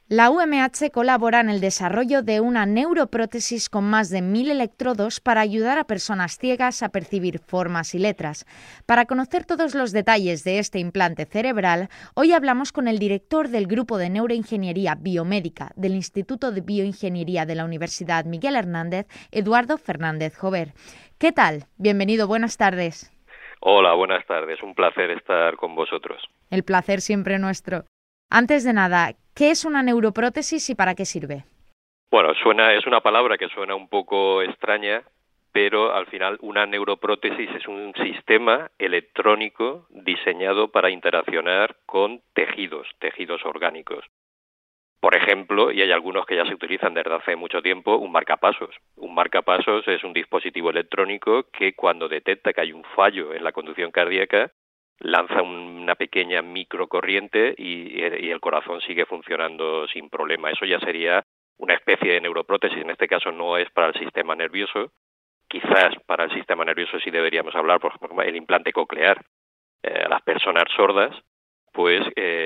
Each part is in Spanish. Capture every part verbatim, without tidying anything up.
La U M H colabora en el desarrollo de una neuroprótesis con más de mil electrodos para ayudar a personas ciegas a percibir formas y letras. Para conocer todos los detalles de este implante cerebral, hoy hablamos con el director del Grupo de Neuroingeniería Biomédica del Instituto de Bioingeniería de la Universidad Miguel Hernández, Eduardo Fernández Jover. ¿Qué tal? Bienvenido, buenas tardes. Hola, buenas tardes. Un placer estar con vosotros. El placer siempre nuestro. Antes de nada, ¿qué es una neuroprótesis y para qué sirve? Bueno, suena, es una palabra que suena un poco extraña, pero al final una neuroprótesis es un sistema electrónico diseñado para interaccionar con tejidos, tejidos orgánicos. Por ejemplo, y hay algunos que ya se utilizan desde hace mucho tiempo, un marcapasos. Un marcapasos es un dispositivo electrónico que cuando detecta que hay un fallo en la conducción cardíaca, lanza una pequeña microcorriente y, y el corazón sigue funcionando sin problema. Eso ya sería una especie de neuroprótesis. En este caso no es para el sistema nervioso. Quizás para el sistema nervioso sí deberíamos hablar, por ejemplo, el implante coclear. Eh, a las personas sordas, pues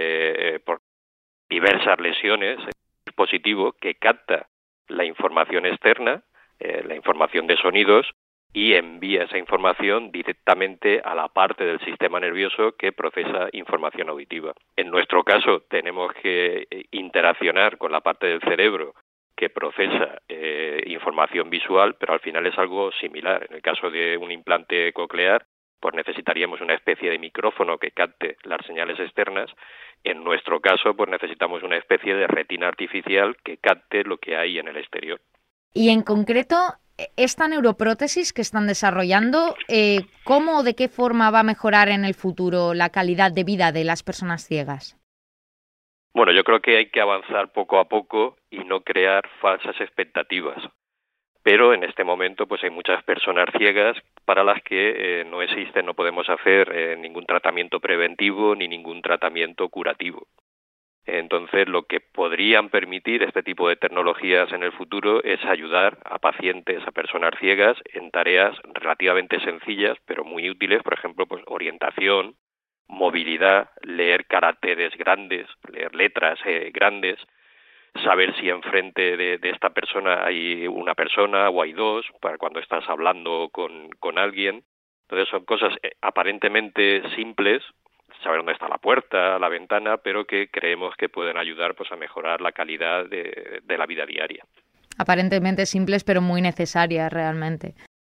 eh, por diversas lesiones, el dispositivo que capta la información externa, eh, la información de sonidos, y envía esa información directamente a la parte del sistema nervioso que procesa información auditiva. En nuestro caso, tenemos que interaccionar con la parte del cerebro que procesa eh, información visual, pero al final es algo similar. En el caso de un implante coclear, pues necesitaríamos una especie de micrófono que capte las señales externas. En nuestro caso, pues necesitamos una especie de retina artificial que capte lo que hay en el exterior. Y en concreto, esta neuroprótesis que están desarrollando, eh, ¿cómo o de qué forma va a mejorar en el futuro la calidad de vida de las personas ciegas? Bueno, yo creo que hay que avanzar poco a poco y no crear falsas expectativas. Pero en este momento pues hay muchas personas ciegas para las que eh, no existe, no podemos hacer eh, ningún tratamiento preventivo ni ningún tratamiento curativo. Entonces, lo que podrían permitir este tipo de tecnologías en el futuro es ayudar a pacientes, a personas ciegas, en tareas relativamente sencillas, pero muy útiles, por ejemplo, pues orientación, movilidad, leer caracteres grandes, leer letras eh, grandes, saber si enfrente de, de esta persona hay una persona o hay dos, para cuando estás hablando con, con alguien. Entonces, son cosas eh, aparentemente simples, saber dónde está la puerta, la ventana, pero que creemos que pueden ayudar pues a mejorar la calidad de, de la vida diaria. Aparentemente simples, pero muy necesarias realmente.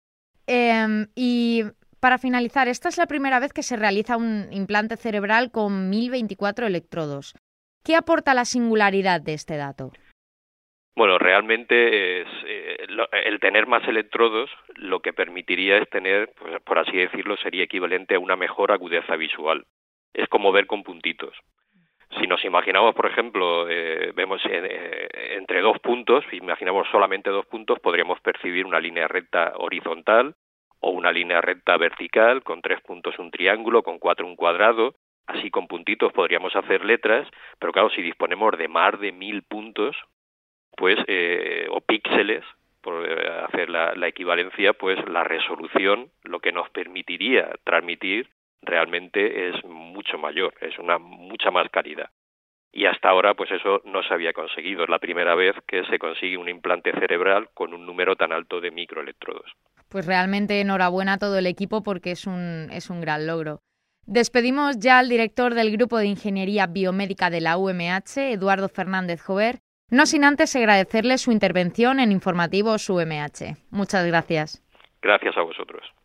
Eh, y para finalizar, esta es la primera vez que se realiza un implante cerebral con mil veinticuatro electrodos. ¿Qué aporta la singularidad de este dato? Bueno, realmente es, eh, lo, el tener más electrodos lo que permitiría es tener, pues, por así decirlo, sería equivalente a una mejor agudeza visual. Es como ver con puntitos. Si nos imaginamos, por ejemplo, eh, vemos eh, entre dos puntos, si imaginamos solamente dos puntos, podríamos percibir una línea recta horizontal o una línea recta vertical, con tres puntos un triángulo, con cuatro un cuadrado. Así con puntitos podríamos hacer letras, pero claro, si disponemos de más de mil puntos, pues eh, o píxeles, por hacer la, la equivalencia, pues la resolución, lo que nos permitiría transmitir, realmente es mucho mayor, es una mucha más calidad. Y hasta ahora, pues eso no se había conseguido. Es la primera vez que se consigue un implante cerebral con un número tan alto de microelectrodos. Pues realmente enhorabuena a todo el equipo porque es un, es un gran logro. Despedimos ya al director del Grupo de Ingeniería Biomédica de la U M H, Eduardo Fernández Jover, no sin antes agradecerle su intervención en Informativos U M H. Muchas gracias. Gracias a vosotros.